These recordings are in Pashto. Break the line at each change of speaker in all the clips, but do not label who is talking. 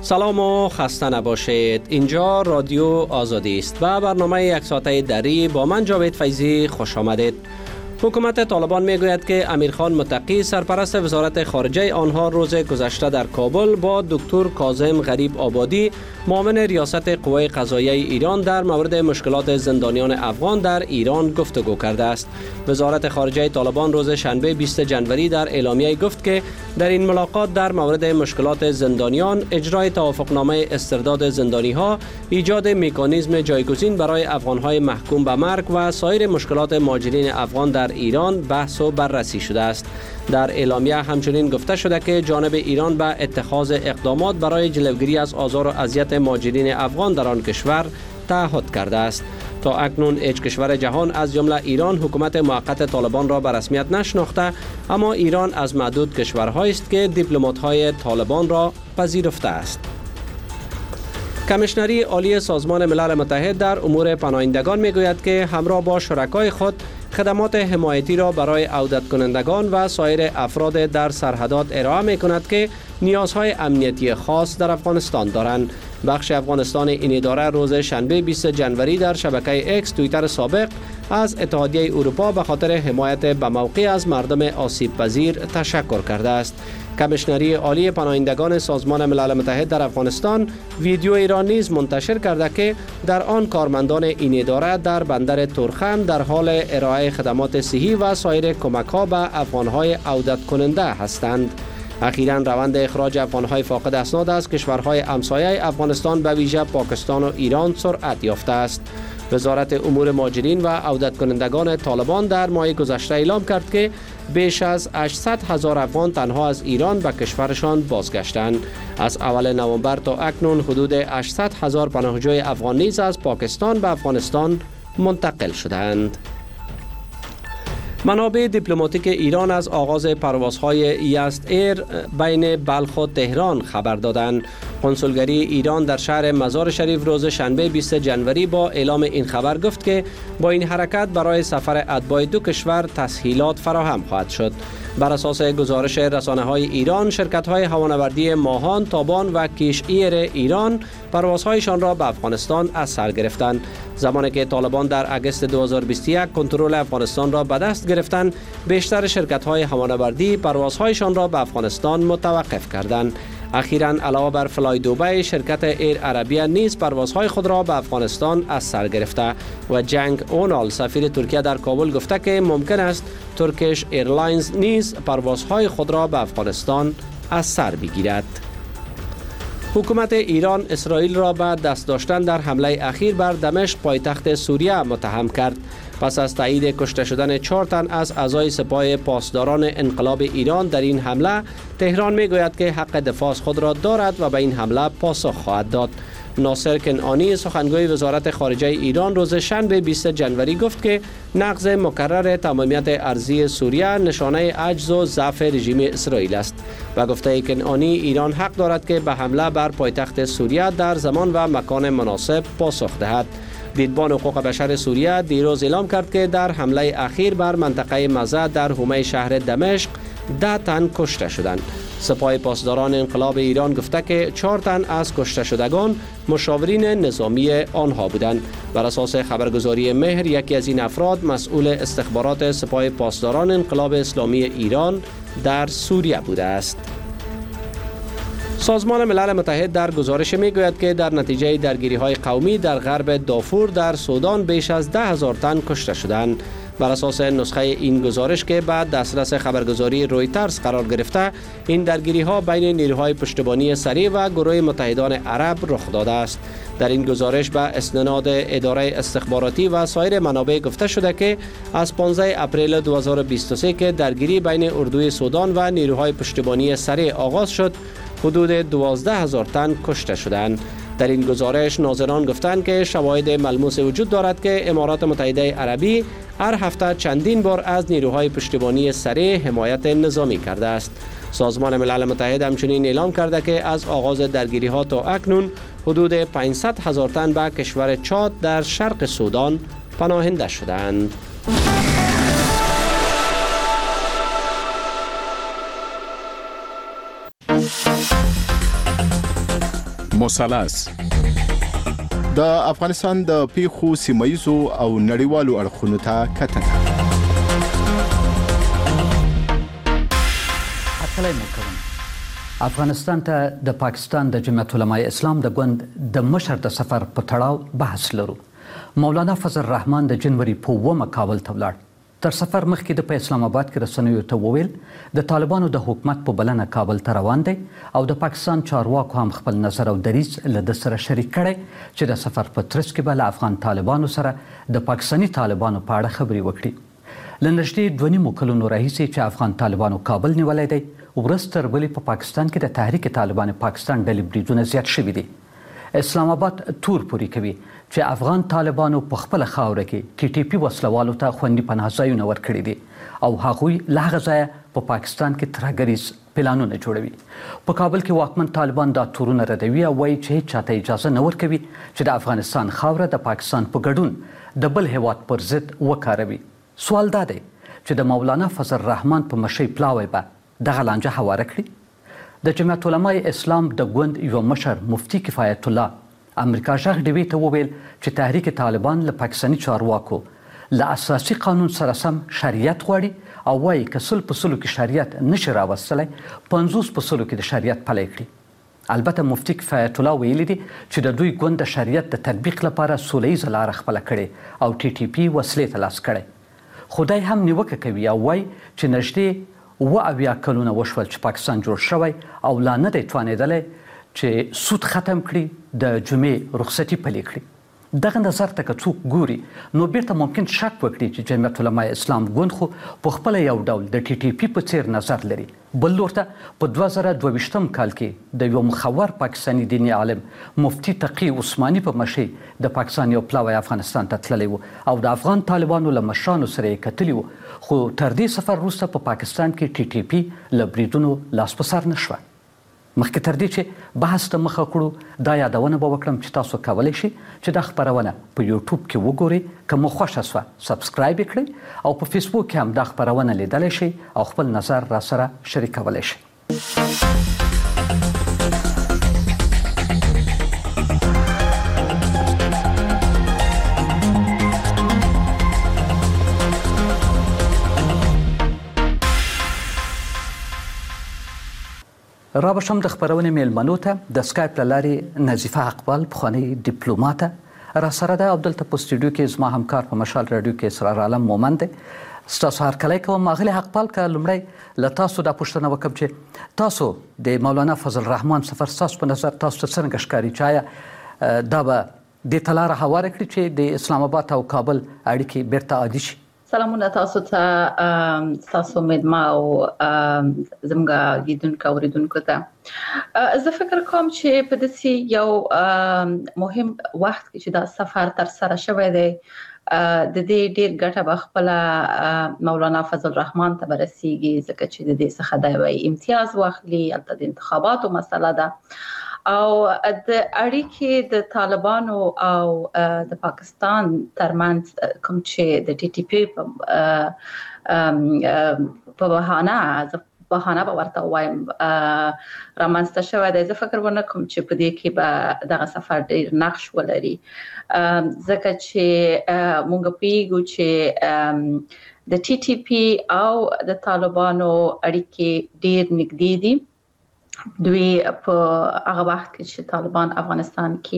سلام و خسته نباشید. اینجا رادیو آزادی است و برنامه یک ساعته دری با من جاوید فیضی خوش آمدید. حکومت طالبان میگوید که امیرخان متقی سرپرست وزارت خارجه آنها روز گذشته در کابل با دکتر کاظم غریب آبادی معاون ریاست قوه قضاییه ایران در مورد مشکلات زندانیان افغان در ایران گفتگو کرده است. وزارت خارجه طالبان روز شنبه 20 جنوری در اعلامیه گفت که در این ملاقات در مورد مشکلات زندانیان، اجرای توافقنامه استرداد زندانی‌ها، ایجاد مکانیزم جایگزین برای افغان‌های محکوم به مرگ و سایر مشکلات مهاجرین افغان در ایران بحث و بررسی شده است. در اعلامیه همچنین گفته شده که جانب ایران به اتخاذ اقدامات برای جلوگیری از آزار و اذیت مهاجرین افغان در آن کشور تعهد کرده است. تا اکنون هیچ کشور جهان از جمله ایران حکومت موقت طالبان را به رسمیت نشناخته، اما ایران از معدود کشورهایی است که دیپلمات‌های طالبان را پذیرفته است. کمیشنری عالی سازمان ملل متحد در امور پناهندگان میگوید که همراه با شرکای خود خدمات حمایتی را برای عودت کنندگان و سایر افراد در سرحدات ارائه می کند که نیازهای امنیتی خاص در افغانستان دارند. بخش افغانستان این اداره روز شنبه 20 جنوری در شبکه اکس توییتر سابق از اتحادیه اروپا به خاطر حمایت به موقع از مردم آسیب پذیر تشکر کرده است. کمیشنری عالی پناهندگان سازمان ملل متحد در افغانستان ویدیویی را نیز منتشر کرده که در آن کارمندان این اداره در بندر تورخم در حال ارائه خدمات صحی و سایر کمک‌ها به افغان‌های عودت کننده هستند. اخیراً روند اخراج افغان‌های فاقد اسناد از کشورهای همسایه افغانستان به ویژه پاکستان و ایران سرعت یافته است. وزارت امور مهاجرین و عودت کنندگان طالبان در ماه گذشته اعلام کرد که بیش از 800,000 افغان تنها از ایران به کشورشان بازگشتند. از اول نوامبر تا اکنون حدود 800,000 پناهجوی افغان نیز از پاکستان به افغانستان منتقل شدند. منابع دیپلماتیک ایران از آغاز پروازهای یزد ایر بین بلخ و تهران خبر دادند. کنسولگری ایران در شهر مزار شریف روز شنبه 20 جنوری با اعلام این خبر گفت که با این حرکت برای سفر اتباع دو کشور تسهیلات فراهم خواهد شد. بر اساس گزارش رسانه‌های ایران، شرکت‌های هوانوردی ماهان، تابان و کیش ایر ایران پروازهایشان را به افغانستان از سر گرفتند. زمانی که طالبان در اگست 2021 کنترل افغانستان را به دست گرفتند، بیشتر شرکت‌های هوانوردی پروازهایشان را به افغانستان متوقف کردند. اخیراً علاوه بر فلای دوبی، شرکت ایر عربیه نیز پروازهای خود را به افغانستان از سر گرفته و جنگ اونال سفیر ترکیه در کابل گفته که ممکن است ترکیش ایرلاینز نیز پروازهای خود را به افغانستان از سر بگیرد. حکومت ایران اسرائیل را به دست داشتن در حمله اخیر بر دمشق پایتخت سوریه متهم کرد. پس از تایید کشته شدن 4 تن از اعضای سپاه پاسداران انقلاب ایران در این حمله، تهران میگوید که حق دفاع خود را دارد و به این حمله پاسخ خواهد داد. ناصر کنعانی سخنگوی وزارت خارجه ایران روز شنبه 20 جنوری گفت که نقض مکرر تمامیت ارضی سوریه نشانه عجز و ضعف رژیم اسرائیل است و گفته کنعانی ایران حق دارد که به حمله بر پایتخت سوریه در زمان و مکان مناسب پاسخ دهد. دیدبان حقوق بشر سوریه دیروز اعلام کرد که در حمله اخیر بر منطقه مزه در حومه شهر دمشق 10 تن کشته شدند. سپاه پاسداران انقلاب ایران گفته که 4 تن از کشته شدگان مشاورین نظامی آنها بودند. بر اساس خبرگزاری مهر، یکی از این افراد مسئول استخبارات سپاه پاسداران انقلاب اسلامی ایران در سوریه بوده است. سازمان ملل متحد در گزارش میگوید که در نتیجه درگیری‌های قومی در غرب دارفور در سودان بیش از 10,000 تن کشته شدند. بر اساس نسخه این گزارش که بعد دسترس خبرگزاری رویترز قرار گرفته، این درگیری‌ها بین نیروهای پشتیبانی سریع و گروه متحدان عرب رخ داده است. در این گزارش به استناد اداره استخباراتی و سایر منابع گفته شده که از 15 اپریل 2023 که درگیری بین اردوی سودان و نیروهای پشتیبانی سریع آغاز شد، حدود 12,000 تن کشته شدند. در این گزارش ناظران گفتند که شواهد ملموس وجود دارد که امارات متحده عربی هر هفته چندین بار از نیروهای پشتیبانی سریع حمایت نظامی کرده است. سازمان ملل متحد همچنین اعلام کرده که از آغاز درگیری‌ها تا اکنون حدود 500,000 تن به کشور چاد در شرق سودان پناهنده شدند.
مثلث د افغانستان د پیښو سیمایزو او نړیوالو اړخونو ته کتنه.
افغانستان ته د پاکستان د جمعیت علماء اسلام د ګوند د مشر د سفر په تړاو بحث لرو. مولانا فضل الرحمن د جنوري په 9 کابل ته ولاړ. تر سفر مخکې د اسلام آباد کې رسنیو ته وویل د طالبانو د حکومت په بلنه کابل ته روان دی او د پاکستان چارواکو هم خپل نظر او دریځ له د سره شریک کړي چې د سفر په ترڅ کې به له افغان طالبانو سره د پاکستاني طالبانو په اړه خبرې وکړي. له نږدې 2.5 کلونو راهیسې چې افغان طالبانو کابل نیولی دی، ورځ تر بلې په پاکستان کې د تحریک طالبان پاکستان ډلې بریدونه زیات شوي دي. اسلام آباد تور پوري کوي چې افغان طالبانو په خپل خاوره کې ټي ټي پی وسلوالو ته خوندي پناه ځایونه ورکړي دي او هغوی له هغه ځایه په پاکستان کې ترهګریز پلانونه جوړوي. په کابل کې واکمن طالبان دا تورونه ردوي او وایي چې هیڅ چاته اجازه نه ورکوي چې د افغانستان خاوره د پاکستان په ګډون د بل هیواد پر ضد وکاروي. سوال دا دی چې د مولانا فضل الرحمن په مشرۍ پلاوی به دغه لانجه هواره کړي. د جمعیت علماء اسلام د ګوند یو مشر مفتی کفایت الله امریکا غږ ډیوي ته وویل چې تحریک طالبان له پاکستاني چارواکو له اساسي قانون سره سم شریعت غواړي او وایي که 100% کې شریعت نشي راوستلی 50% کې د شریعت پلی کړي. البته مفتی کفایت الله ویلي دي چې د دوی ګوند د شریعت د تطبیق لپاره سولیزه لاره خپله کړې او ټي ټي پی وسلې ته لاس کړی. خدای هم نیوکه کوي او وایي چې نږدې 8 کلونه وشول چې پاکستان جوړ شوی او لا نه دی توانېدلی چې سود ختم کړي، د جمعې رخصتي پلي کړي. دغه نظر ته که څوک ګوري نو بیرته ممکن شک وکړي چې جمعیت علماء اسلام ګوند خو په خپله یو ډول د ټي ټي پی په څیر نظر لري. بل لور ته په 2022 کال کې د یو مخور پاکستاني دیني عالم مفتی تقی عثماني په مشرۍ د پاکستان یو پلاوی افغانستان ته تللی و او د افغان طالبانو له مشرانو سره یې کتلي و، خو تر دې سفر وروسته په پاکستان کې ټي ټي پی له بریدونو لاس په سر نه شوه. مخکې تر دې چې بحث ته مخه کړو دا یادونه به وکړم چې تاسو کولی شئ چې دا خپرونه په یوټیوب کې وګورئ. که مو خوښه شوه سبسکرایب یې کړئ او په فیسبوک کې هم دا خپرونه لیدلی شئ او خپل نظر را سره شریکولی شئ. را بشم د خپرونې میلمنو ته د سکایپ له لارې نظیفه اقبال پخوانۍ ډیپلوماته را سره ده او دلته په سټوډیو کې زما همکار په مشال راډیو کې اسرار عالم مومند دی. ستاسو هرکلی کوم. اغلې اقبال که لومړی له تاسو دا پوښتنه وکړم چې تاسو د مولانا فضل الرحمن سفر ستاسو په نظر تاسو ته څرنګه ښکاري چې آیا دا به دې ته لاره هواره کړي چې د اسلام آباد او کابل اړیکې بیرته عادي شي؟
سلامونه تاسو ته، تاسو مدما او زموږ لیدونکو اوریدونکو ته. زه فکر کوم چې په داسې یو مهم وخت کې چې دا سفر تر سره شوی دی د دې ډیر ګټه به خپله مولانا فضل الرحمن ته برسیږي، ځکه چې د دې څخه د امتیاز واخلي. هلته د انتخاباتو مسله ده او د اړیکې د طالبانو او د پاکستان ترمنځ کوم چې د ټي ټي پی په بهانه به ورته وایم رامنځته شوی دی. زه فکر ونه کوم چې په دې کې به دغه سفر ډېر نقش ولري، ځکه چې موږ پوهیږو چې د ټي ټي پی او د طالبانو اړیکې ډېر نږدې دي. دوی په هغه وخت کې چې طالبان افغانستان کې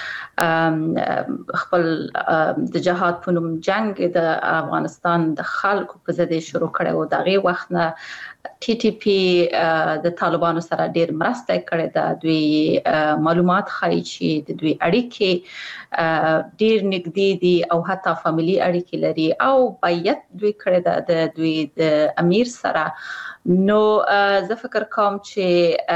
خپل د جهاد په نوم جنگ د افغانستان د خلکو په ضد شروع کړی و، دغه وخت نه ټي ټي پی د طالبانو سره ډیر مرسته کړې ده. دوی معلومات ښایي چې د دوی اړیکې ډیر نږدې دي او حتی فامیلی اړیکې لري او بیعت دوی کړی ده د دوی د امیر سره. نو زه فکر کوم چې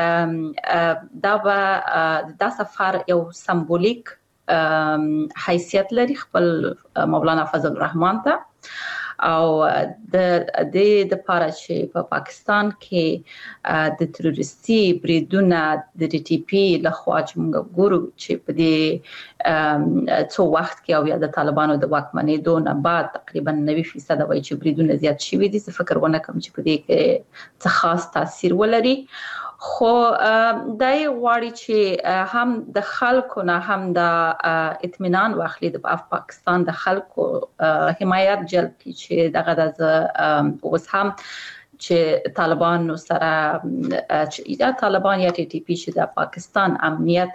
دا سفر یو سمبولیک حیثیت لري خپل مولانا فضل الرحمن ته او د دې لپاره چې په پاکستان کې د تروریستي بریدونه د ټي ټي پی لخوا چې موږ ګورو چې په دې څو وخت کې او یا د طالبانو د واکمنېدو نه بعد تقریبا 90% وایي چې بریدونه زیات شوي دي. زه فکر ونه کوم چې په دې کې څه خاص تاثیر ولري، خو دای غواړي چې هم د خلکو نه هم د اطمینان واخلي د پاکستان د خلکو حمایت جلب کړي چې دغه د اوس هم چې طالبان سره یا طالبان یا ټي ټي پی چې د پاکستان امنیت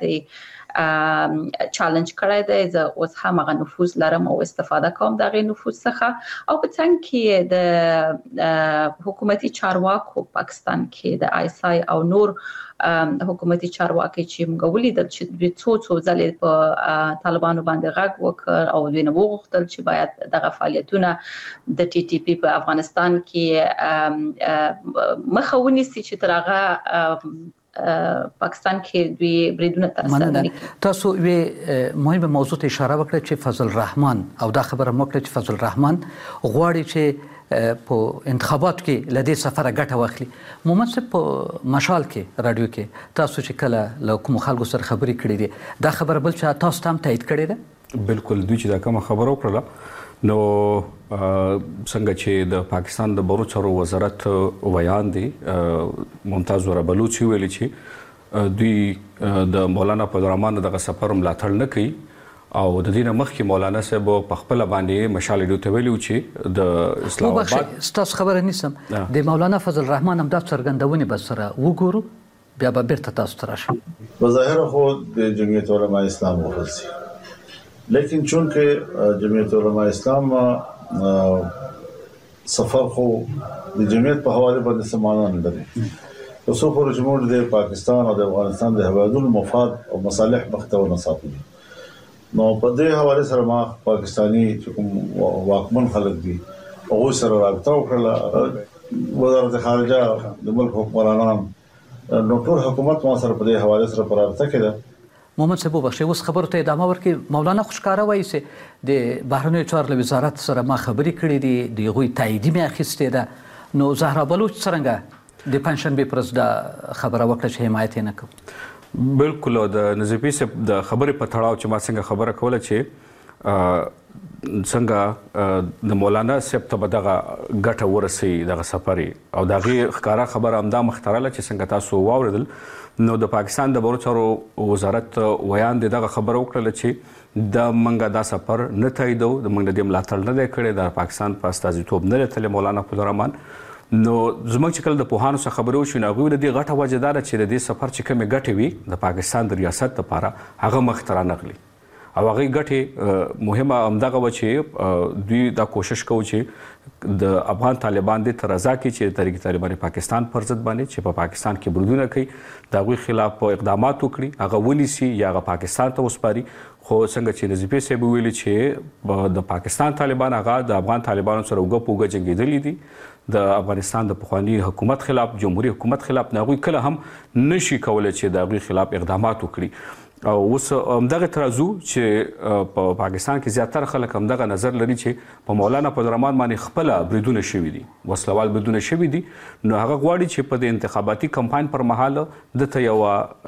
چالش کړی دی زه اوس هم هغه نفوذ لرم او استفاده کوم دغه نفوذ څخه او په څنګه کې د حکومتي چارواکو پاکستان کې د آیسای او نور حکومتي چارواکي چې موږ ولیدل چې د څو ځلې په طالبانو باندې غږ وکړ او دوی نه وغوښتل چې باید دغه فعالیتونه د ټي ټي پی په افغانستان کې مخه ونیسي چې تر هغه پاکستان کې دوی بریدونه ترسره
تاسو وی مهمه موضوع ته اشاره وکړه چې فضل الرحمن او دا خبره موکړه چې فضل الرحمن غواړي چې په انتخابات کې لدې سفر غټه واخلي. محمد صاحب په مشال کې رادیو کې تاسو چې کله له کوم خلکو سره خبرې کړې دي دا خبره بل چې تاسو هم تایید کړې ده؟
بالکل دوی چې دا کوم خبره وکړه نو څنګه چې د پاکستان د بهرو چارو وزارت ویان دی ممتاز ور بلوچي ویلي چې دوی د مولانا فضل الرحمن دغه سفر ملاتړ نه کوي او د دې نه مخکې مولانا صاحب په خپل باندې مشال ډیو ته ویلو چې د اسلام آباد
ستاسو خبره نیسم د مولانا فضل الرحمن هم د څرګندونې بس سره وګورو بیا به بیرته تاسو ته راشم.
بظاهر خود د جمعیت علماء اسلام وفرسي لیکن چونکه جمعیت علماء اسلام سفر خو د جمعیت په حواله باندې سمانه نه لري اوسو پر جمهور د پاکستان او د افغانستان د هوادونو مفاد او مصالح مختو نه ساتلي نو په دې حواله سره ما پاکستاني کوم واکمن خلک دي او سره رابطه وکړه وزارت خارجه د ملک حکمرانان نو ټول حکومت ما سره په دې حواله سره پر رابطه کړه.
محمد صاحب بخښي اوس خبرو ته ادامه ورکړي. مولانا خوشکاره وایي چې د بهرنیو چارو وزارت سره ما خبرې کړې دي د هغوی تایید مې اخیستې ده نو زهرا بلوچ څرنګه د پنځشنبې پر ورځ دا خبره وکړه چې حمایت یې نه کوو؟
بالکل د نظیفي صاحب د خبرې په تړاو چې ما څنګه خبره کوله چې څنګه د مولانا صاحب ته دغه ګټه ورسي دغه سفري او دغه ښکارا خبره امدا مخترله چې څنګه تاسو واوریدل نو د پاکستان د بهرو چارو وزارت ویان دغه خبره وکړه چې د منګه دا سفر نه تاییدو د منګه د ملاتړ نه دی کړی د پاکستان په استازیتوب نه لري مولانا فضل الرحمن نو زموږ چې کله د پوهانو سره خبرې وشو نو هغوی د دې غټه وجه دا ده چې د دې سفر چې کومې ګټې وي د پاکستان د ریاست لپاره هغه مخ ته رانغلي او هغه ګټې مهمه همدغه و چې دوی دا کوشش کوي چې د افغان طالبان د ترازا کې چې تحریک طالبان پاکستان پر ضد باندې چې په پاکستان کې بریدونه کوي د هغوی خلاف اقدامات وکړي هغه ونیسي یا هغه پاکستان ته وسپاري خو څنګه چې نظیفي صاحب ویلي چې د پاکستان طالبان هغه د افغان طالبانو سره اوږه په اوږه جنګېدلي دي د افغانستان د پخواني حکومت خلاف جمهوریت حکومت خلاف نه هغوی کله هم نشي کولی چې د هغوی خلاف اقدامات وکړي او اوس همدغه ترازو چې په پاکستان کې زیاتره خلک همدغه نظر لري چې په مولانا فضل الرحمن باندې خپل بریدونه شوي دي وسلوال بریدونه شوي دي نو هغه غواړي چې په د انتخاباتي کمپاین پر مهال دته یو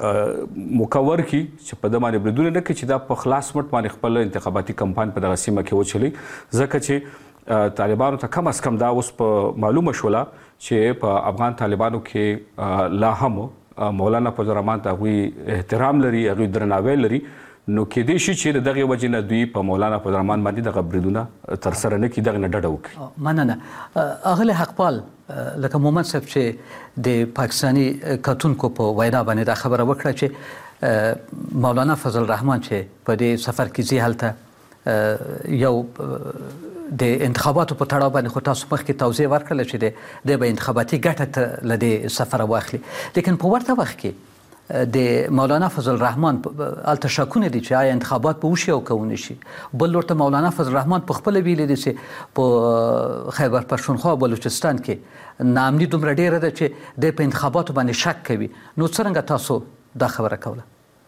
مکور کی چې په د باندې بریدونه نه کوي چې دا په خلاص مټ باندې خپل انتخاباتي کمپاین په دغه سیمه کې وچلي ځکه چې طالبانو ته کم از کم دا اوس په معلومه شوله چې په افغان طالبانو کې لا هم مولانا فضل الرحمن ته هغوی احترام لري هغوی درناوی لري نو کېدای شي چې د دغې وجې نه دوی په مولانا فضل الرحمن باندې دغه بریدونه ترسره نه کړي دغې نه ډډه وکړي.
مننه. اغلی حقپال لکه محمد صاحب چې د پاکستاني کتونکو په وینا باندې دا خبره وکړه چې مولانا فضل الرحمن چې په دې سفر کې ځي هلته یو د انتخاباتو په تړاو باندې خو تاسو مخکې توضیح ورکړله چې د به انتخاباتي ګټه له دې سفره واخلي لیکن په ورته وخت کې د مولانا فضل الرحمن هلته شکونه دي چې آیا انتخابات به وشي او که ونه شي بل لور ته مولانا فضل الرحمن په خپله ویلي دي چې په خیبر پښتونخوا او بلوچستان کې ناامني دومره ډېره ده چې دی په انتخاباتو باندې شک کوي نو څرنګه تاسو دا خبره کوله؟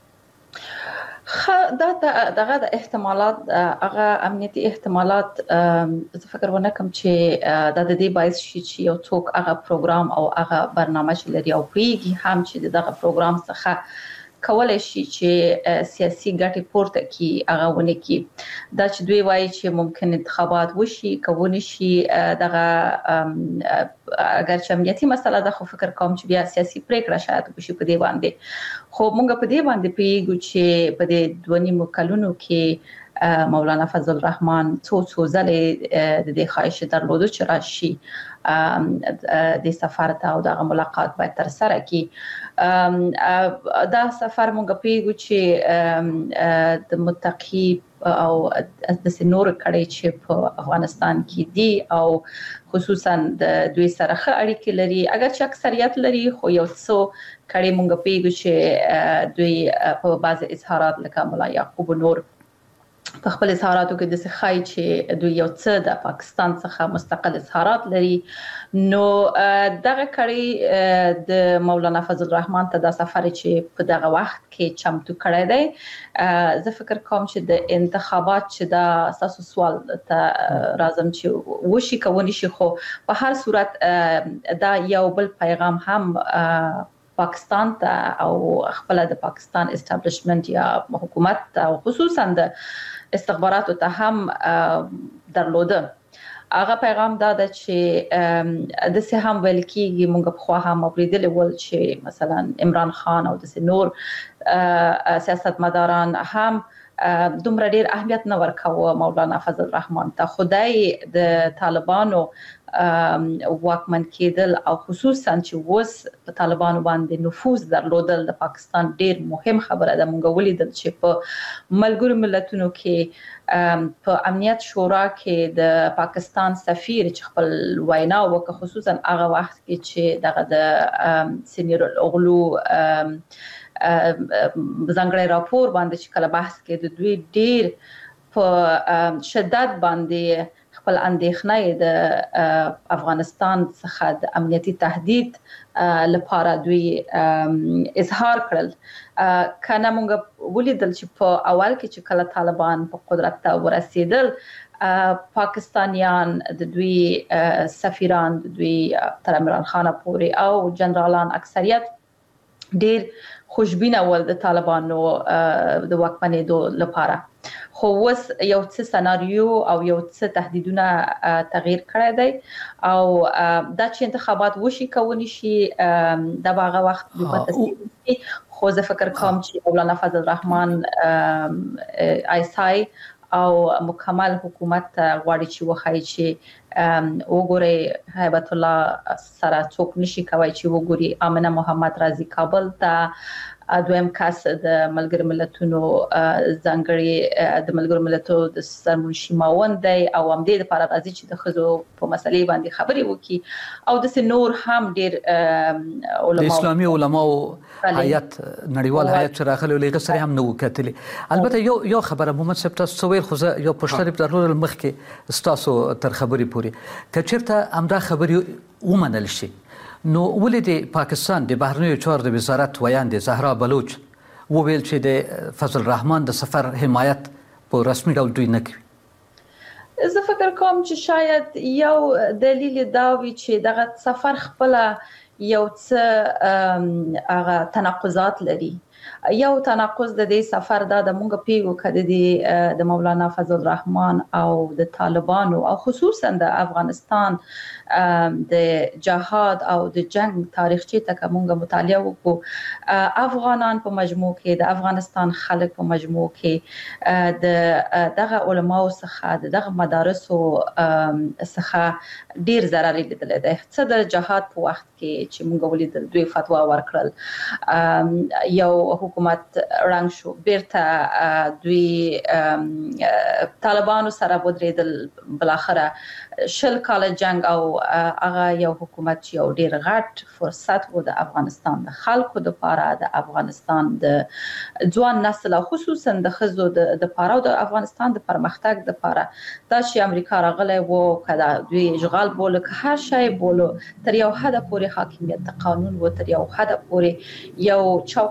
دغه د احتمالات هغه امنیتي احتمالات زه فکر ونه کوم چې د دې باعث شي چې یو څوک هغه پروګرام او هغه برنامه چې لري او پیږي هم چې دغه پروګرام څخه کولای شي چې سیاسي ګټې پورته کی هغه ونه کی دا چې دوی وایي چې ممکن انتخابات وشي کوي شي دغه اگر چې امنیتي مسله ده خو فکر کوم چې بیا سیاسي پریکړه شاید وشي په دې باندې خو موږ په دې باندې پیګو چې په دې 2.5 کلونو کې مولانا فضل الرحمن څو ځلې د دې خواهش درلوده چې راشي د سفر ته او د ملاقات باید تر سره کی دا سفر مونږ پیګو چې د متقی او د سنور کړي چې په افغانستان کې دي او خصوصا د دوی سره ښه اړیکې لري اگر چې اکثریت لري خو یو څو کړي مونږ پیګو چې دوی په بعض اظهارات لکه مولا یعقوب نور په خپل اظهاراتو کې د سخای چې دوی یو څه د پاکستان څخه مستقل اظهارات لري نو دغه کړي د مولانا فضل الرحمن ته د سفر چې په دغه وخت کې چمتو کړی دی زه فکر کوم چې د انتخابات چې دا اساسو سوال ته راځم چې وشي کوي شي خو په هر صورت دا یو بل پیغام هم پاکستان ته او خپل د پاکستان اسټابلیشمنت یا حکومت او خصوصا د استخباراتو ته هم درلوده هغه پیغام دا ده چې د سه هم ویل کیږي موږ په خوا هم اوریدل ول چې مثلا عمران خان او د نور سیاستمداران هم دومره ډیر اهمیت نه ورکاوه مولانا فضل الرحمن ته خدای د طالبانو واکمن کېدل او خصوصا چې وس په طالبانو باندې نفوذ درلودل د پاکستان ډیر مهم خبره ده مونږ ولیدل چې په ملګرو ملتونو کې په امنیت شورا کې د پاکستان سفیر چې خپل وینا وکړه خصوصا هغه وخت کې چې دغه د سینیر الاغلو ځانګړی راپور باندې چې کله بحث کې د دوی ډیر په شدت باندې خپل اندېښنه د افغانستان څخه د امنیتي تهدید لپاره دوی اظهار کړل کنه موږ ولیدل چې په اول کې چې کله طالبان په قدرت ته ورسېدل پاکستانیان د دوی سفیران د دوی تر عمران خان پورې او جنرالان اکثریت ډیر خوشبینه ول د طالبانو د واکمنېدو لپاره خو وس یو څه سناریو او یو څه تهدیدونه تغییر کړی دی او دا چې انتخابات وشي کوي شي د باغه وخت په تصویر خو زه فکر کوم چې مولانا فضل الرحمن ایسای او مکمل حکومت غواړي چې وخایي چې وګوري هیبت الله سره څوک نشي کوي چې وګوري امنه محمد رازي کابل ته دویم کس د ملګر ملتونو ځانګړي د ملګر ملتونو د سرمنشي ماوند دی او هم د لپاره راځي چې د خزو په مسلې باندې خبري وکړي او د نور هم ډیر علماء
د اسلامي علماو هیئت نړیوال هیئت چې راغلي لږ سره هم نو کتلې البته یو خبره محمد صاحب تاسو ویل خو یو پښتني په درلود مخ کې تاسو تر خبري پوري کچرته امدا خبري ومنل شي نو ولې د پاکستان د بهرنیو چارو د وزارت ویاندې زهرا بلوچ وویل چې د فضل الرحمن د سفر حمایت په رسمي ډول دوی نه کوي
زه فکر کوم چې شاید یو دلیل دا وي چې دغه سفر خپل یو څه هغه تناقضات لري یو تناقض د دې سفر دا د مونږ پیغو کړي د مولانا فضل الرحمن او د طالبانو او خصوصا د افغانستان د جهاد او د جنگ تاریخچه ته کومه مطالعه وکړو افغانان په مجموع کې د افغانستان خلک په مجموع کې د دغه علماو څخه دغه مدارسو څخه ډیر ضرر لیدل دي څه د جهاد په وخت کې چې موږ ولیدل دوی فتوا ورکړل یو حکومت رنګ شو بیرته دوی طالبانو سره ودرېدل بلاخره شل کال جنگ او هغه یو حکومت یو ډیر غټ فرصت و د افغانستان د خلکو د لپاره د افغانستان د ځوان نسل خصوصا د خزو د لپاره او د افغانستان د پرمختګ د لپاره دا چې امریکا راغله وو کله دوی اشغال بوله که هر شی بوله تر یو حد پورې حاکمیت قانون و تر یو حد پورې یو چوکاټ برابر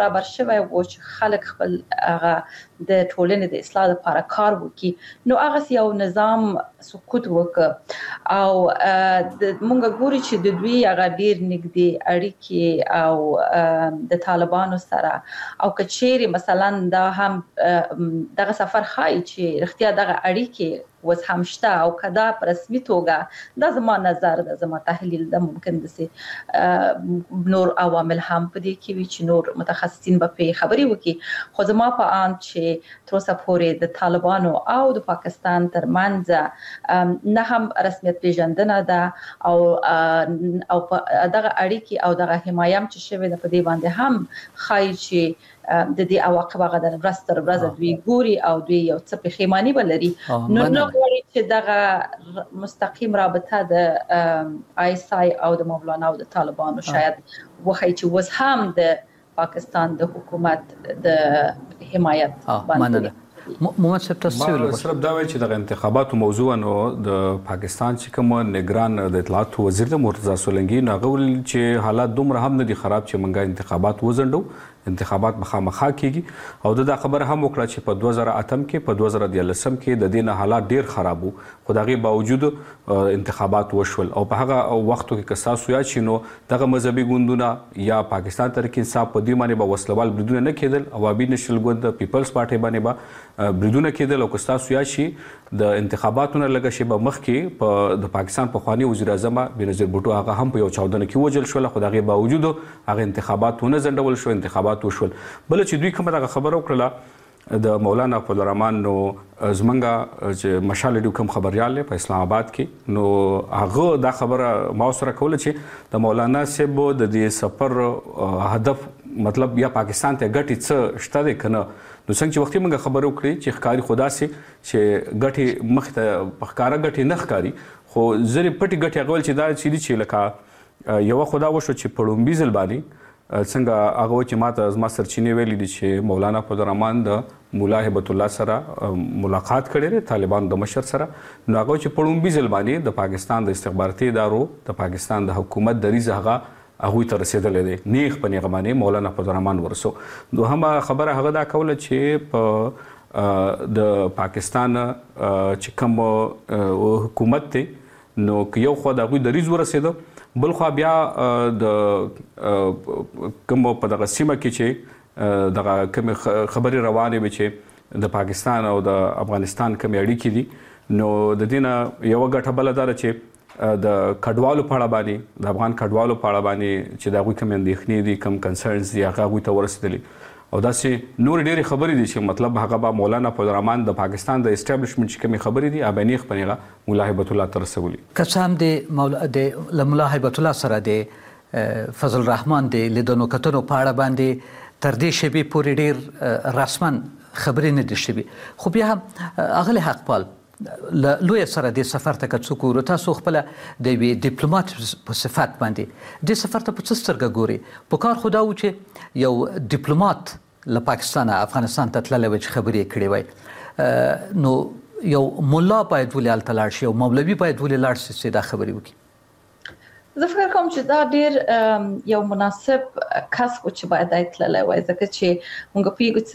برابر شوی و چې خلک خپل هغه د ټولنې د اصلاح لپاره کار وکړي نو هغه یو نظام سقوط وکړ او مونږ ګوري چې د دوی هغه ډیر نږدې اړیکې او د طالبانو سره او کچېری مثلا دا هم دغه سفر خای چې رښتیا دغه اړیکې وس هم شته او کدا په رسمي توګه د زما نظر د زما تحلیل د ممکن دسي نور عوامل هم په دې کې وي چې نور متخصصین به خبري وکړي خو زما په ان چې تر اوسه پورې د طالبانو او د پاکستان ترمنځ نه هم رسمیت پیژندنه ده او دغه اړیکې او دغه حمایم چې شوی د په دې باندې هم خای چې د دې عواقب هغه د ورځ تر ورځې دوی ګوري او دوی یو څه پښیمانی بلري نو غواړي چې دغه مستقیم رابطه د ISI او د مولانا او د طالبانو شاید وخی چې وس هم د پاکستان د حکومت د حمایت باندې
محمد صاحب تاسو
صرف دا وایي چې د انتخاباتو موضوع نو د پاکستان چې کوم نگران د اطلاعات وزیر د مرتضی سولنګي ناغول چې حالات دومره هم نه دي خراب چې منګه انتخابات وزندو انتخابات مخامخا کیږي او دا خبر هم وکړه چې په 2008 کې په 2013 کې د دینه حالات ډیر خراب وو خو دغه باوجود انتخابات وشول او په هغه وختو کې کساسو یا چینو دغه مذهبي ګوندونه یا پاکستان تحریک انصاف په دې معنی به وسلوال بریدونه نه کېدل عوامي نشل ګوند پیپلز پارټي باندې به بریدونه کېدل او کساسو یا شي د انتخاباتونو لګه شی به مخ کې په د پاکستان په خواني وزیر اعظم بنظیر بوټو هغه هم په یو 14 کې وجل شول خو دغه باوجود هغه انتخاباتونه زندول شو انتخابات وشول بل چې دوی کومه خبره وکړه د مولانا فضل الرحمن نو زمنګا چې مشال ډو کوم خبريال په اسلام آباد کې نو هغه دا خبره ما سره کوله چې د مولانا صاحب د دې سفر هدف مطلب یا پاکستان ته ګټي څه شته کنه نو څنګه چې وختي موږ خبرو کړې چې ښکاری خدا سي چې ګټي مخ ته پخکارا ګټي نه ښکاری خو زری پټي ګټي غول چې دا چې لکه یو خدا وشو چې پړومبي ځل باندې څنګه هغه چې ماته زما سرچینې ویلي دي چې مولانا فضل الرحمن د مولا هبت الله سره ملاقات کړي طالبان د مشر سره نو هغه چې پړومبي ځل باندې د پاکستان د استخباراتي ادارو د پاکستان د حکومت دریزه هغه ته رسیدلې دي نیغ په نیغه باندې مولانا فضل الرحمن ورسو دوهمه خبره هغه دا کوله چې په د پاکستان چې کوم حکومت ته نو یو خو د غوي دریز ورسېدو بل خو بیا د کوم په دغه سیمه کې چې دغه کوم خبري روانه وي چې د پاکستان او د افغانستان کوم اړیکې دي نو د دینه یو غټه بل دار چې د کډوالو په اړه باندې د افغان کډوالو په اړه باندې چې دا غوي کوم اندېښنې دي کوم کنسرنز دي هغه غوي ته ورسېدلي او داسې نور ډېری خبرې دي چې مطلب هغه به مولانا فضل الرحمن د پاکستان د اسټابلیشمنت چې کومې خبرې دي ابانیخ پنیغه مولا هبت الله ترسولي
قسم د مولا هبت الله سره د فضل الرحمن د لیدونو کتنو په اړه باندې تر دې شی به پوری ډېر رسمن خبرې نه دي شوي خو بیا اغلی حق پال لوی سره د سفر ته څوک ورته تاسو خپل د ډیپلوماټ په صفت باندې د سفر ته په څسترګه ګوري په کار خدا و چې یو ډیپلوماټ له پاکستان افغانستان ته تللی وي چې خبرې کړې وي نو یو مولا باید ولې هلته لاړ شي او مولوي باید ولې لاړ شي چې دا خبرې وکړي
زه فکر کوم چې دا ډیر یو مناسب کس و چې باید ایتللی وای ځکه چې موږ پیږو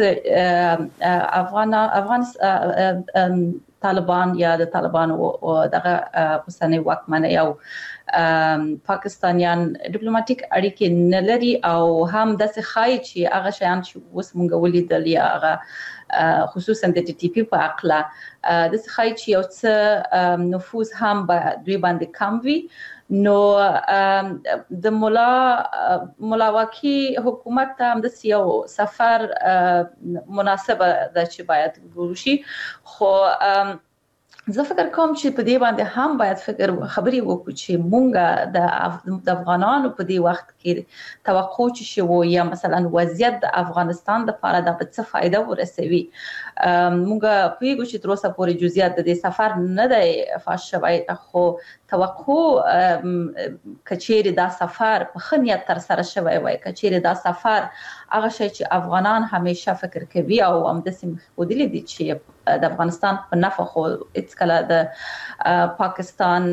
چې افغان طالبان یا د طالبانو او دغه اوسنۍ واکمنۍ او پاکستانیان ډیپلوماټیک اړیکې نه لري او هم داسې ښایي چې هغه شیان چې اوس موږ ولیدل یا هغه خصوصا د TTP په اړه داسې ښایي چې یو څه نفوذ هم به دوی باندې کم وي نو د مولا واقعي حکومت ته هم د یو سفر مناسبه ده چې باید وشي خو زه فکر کوم چې په دې باندې هم باید خبرې وکړو چې مونږ د افغانانو په دې وخت کې توقع چې شو یا مثلا وضعیت د افغانستان د لپاره د څه فائدہ ورسوي مونږ پیګو چې تر اوسه پورې جزئیات د سفر نه دی فاش شوی خو توقع کچېری دا سفر په خنیت تر سره شوی وای کچېری دا سفر هغه شی چې افغانان همیشه فکر کوي او هم د سیمه خودلې دي چې د افغانستان په نفع خو هیڅ کله د پاکستان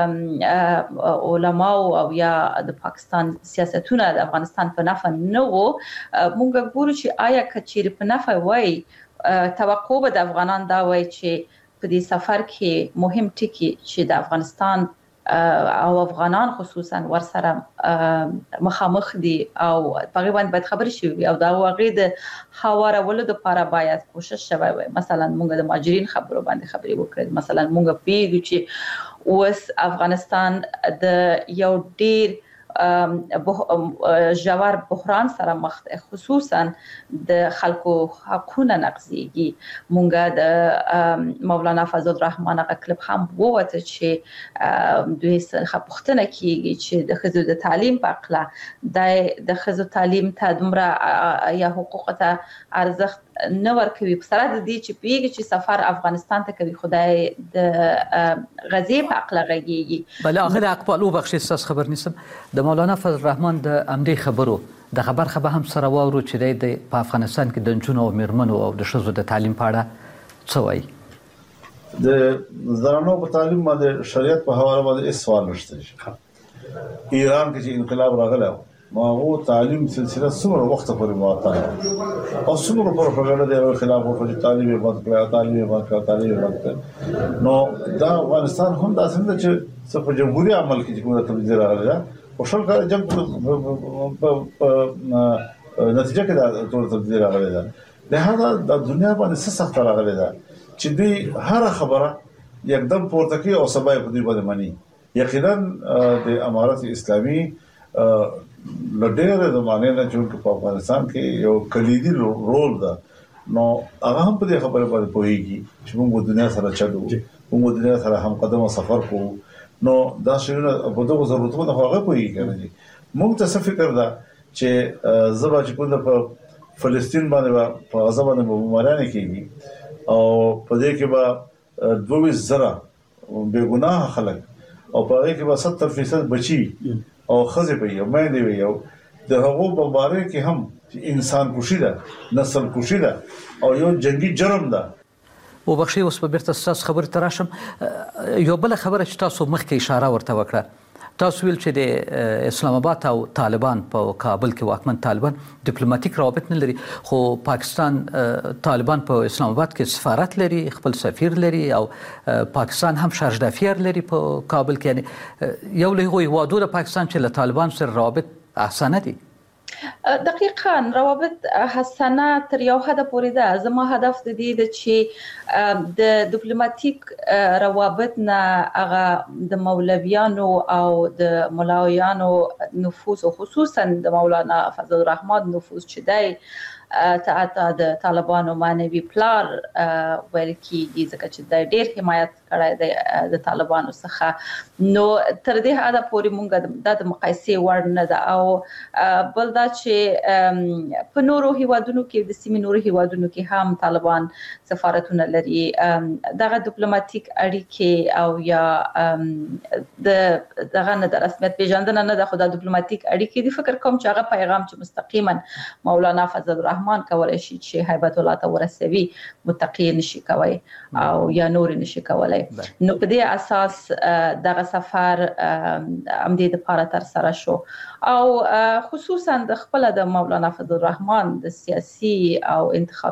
علماء او یا د پاکستان سیاستونه د افغانستان په نفع نه وو. مونږ ګورو چې آیا کچېر په نفع وای توقع به د افغانان دا وای چې په دې سفر کې مهم ټکی چې د افغانستان او افغانان خصوصا ورسره مخامخ دي او په باندې باید خبرې شي او دا واقعي د هوارولو لپاره باید کوشش شوی وي. مثلا موږ د مهاجرین خبرو باندې خبرې وکړو. مثلا موږ پیږو چې اوس افغانستان د یو ډیر ژور بحران سره مخ دی، خصوصا د خلکو حقونه نقضیږي. مونږ د مولانا فضل الرحمن هغه کلیپ هم ووته چې دوی څخه پوښتنه کیږي چې د ښځو د تعلیم په اړه د ښځو تعلیم ته دومره یا حقوق ته ارزښت نه ورکوي، په سره د دې چې پیږي چې سفر افغانستان ته کوي خدای د غزې په اړه غږیږي.
بله اخر اقبال وبخښئ ستاسو خبر نیسم. د مولانا فضل الرحمن د امدې خبرو دغه برخه به هم سره واورو چې د په افغانستان کې د نجونو او میرمنو او د ښځو د تعلیم په اړه څه وایي.
د زنانو په تعلیم باندې شریعت په حواله باندې هیڅ سوال نشته. ایران کې چې انقلاب راغلی ما هو تعلیم سلسله څومره وخت پورې معطله او څومره پروپاګاندا د خلاف ورته تعلیم بند کړه. نو دا افغانستان هم دا څنګه چې په جمهوریت عمل کې کومه تبدیلی راغله او شل کال جنگ په نتیجه کې دا ټول تبدیلی راغله. لهدا د دنیا باندې څه سخت راغله ده چې دوی هر خبره یکدم پورته کوي او سبا په دوی باندې مانی. یقینا د امارت اسلامي لډېر زمانه نه چې په افغانستان کې یو کلیدي رول ده. نو هغه هم په دې خبره باندې پوهیږي چې موږ دنیا سره چلو، موږ دنیا سره هم قدمه سفر کوو. نو دا شیونه په دغه ضرورتونو هغه پوهیږي کنه. موږ ته څه فکر ده چې زبا چې کوم په فلسطین باندې په غزا باندې بمباران کیږي او په دې کې به 22,000 بے ګناه خلک او په هغه کې به 70% بچي او خزه په یو مې دی یو د هغو په باره کې هم انسان کشي ده، نسل کشي ده او یو جنگي جرم ده.
وبخښئ اوس په بیرته ستاسو خبرې ته راشم. یو بله خبره چې تاسو مخکې اشاره ورته وکړه، تاسو ویل چې د اسلام آباد او طالبان په کابل کې واکمن طالبان ډیپلوماټیک روابط نه لري، خو پاکستان طالبان په اسلام آباد کې سفارت لري، خپل سفیر لري او پاکستان هم شارج دافیر لري په کابل کې. یعنی یو له هغو هیوادو د پاکستان چې له طالبان سره روابط احسانه دي.
دقیقاً روابط حسنه تر یو حد پورې ده. زما هدف د دې ده چې د ډیپلوماټیک روابط نه هغه د مولویانو او د ملاویانو نفوذ او خصوصا د مولانا فضل الرحمن نفوذ چې دی ته د طالبانو معنوي پلار ویل کېږي ځکه چې د ډېر حمایت کړی دی د طالبانو څخه. نو تر دې حده پورې مونږ د مقایسې وړ نه ده. او بل دا چې په نورو هیوادونو کې د سیمې نورو هیوادونو کې هم طالبان سفارتونه لري. دغه ډیپلوماټیک اړیکې او یا دغه نه د رسمیت پیژندنه نه ده، خو د ډیپلوماټیک اړیکې د فکر کوم چې هغه پیغام چې مستقیما مولانا فضل الرحمن کولای شي چې هیبت الله ته ورسوي متقی نشي کوي او یا نور نشي کولای. نو په دې اساس دغه سفر امدې د لپاره تر سره شو او خصوصا د خپل د مولانا فضل الرحمن د سیاسي او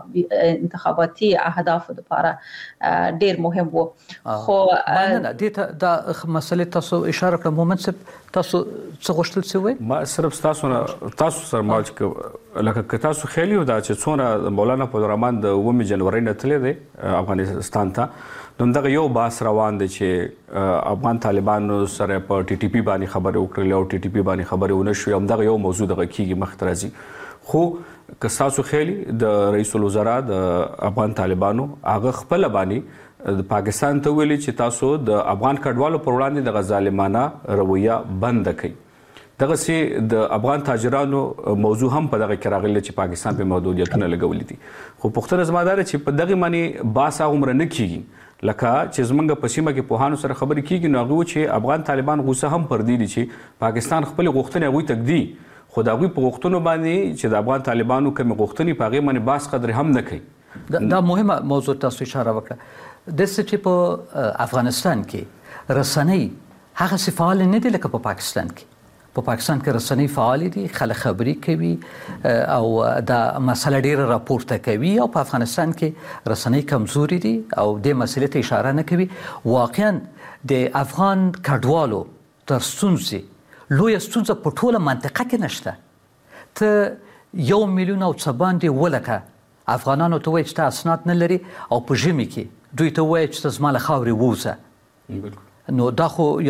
انتخاباتي اهداف لپاره ډیر مهم وو. خو
نه دې دا مسلې تاسو اشاره کړم مومن صاحب، تاسو څه غوښتل څه
ما صرف تاسو سره ما لکه تاسو خیال یو دا چې څونه مولانا فضل الرحمن د 9 جنوري نه تللی دی افغانستان ته، نو دغه یو باس روان دی چې افغان طالبانو سره په ټي ټي پی باندې خبرې وکړلې او ټي ټي پی باندې خبرې ونه شوې. همدغه یو موضوع دغه کېږي مخ ته راځي. خو که ستاسو خیالي د رئیس الوزرا د افغان طالبانو هغه خپله باندې د پاکستان ته ویلي چې تاسو د افغان کډوالو پر وړاندې دغه ظالمانه رویه بنده کړئ. دغسې د افغان تاجرانو موضوع هم په دغه کې راغلی چې پاکستان په محدودیتونه لګولي دي. خو پوښتنه زما دا ده چې په دغې باندې باس هغومره نه کېږي لکه چې زمونږ په سیمه کې پوهانو سره خبرې کېږي. نو هغوی چې افغان طالبان غوسه هم پر دې دي چې پاکستان خپلې غوښتنې هغوی ته ږدي، خو د هغوی په غوښتنو باندې چې د افغان طالبانو کومې غوښتنې په هغې باندې باس قدرې هم نه کوي.
دا مهمه موضوع تاسو اشاره وکړه د څه چې په افغانستان کې رسنۍ هغه څه فعال نه دي لکه په پاکستان کې. په پاکستان کې رسنۍ فعال دي، خلک خبري کوي او دا مسله ډیره راپورته کوي، او په افغانستان کې رسنۍ کمزوري دي او د مسلې ته اشاره نه کوي. واقعا د افغان کډوالو تر ستونزې لویه ستونزه په ټوله منطقه کې نشته. ته 1 میلیون او څه باندې ولکه افغانانو ته وایي چې ته اسناد نه لري او په ژمي کې دوی ته وایي چې ته زما له خاورې ووځه. نو دا خو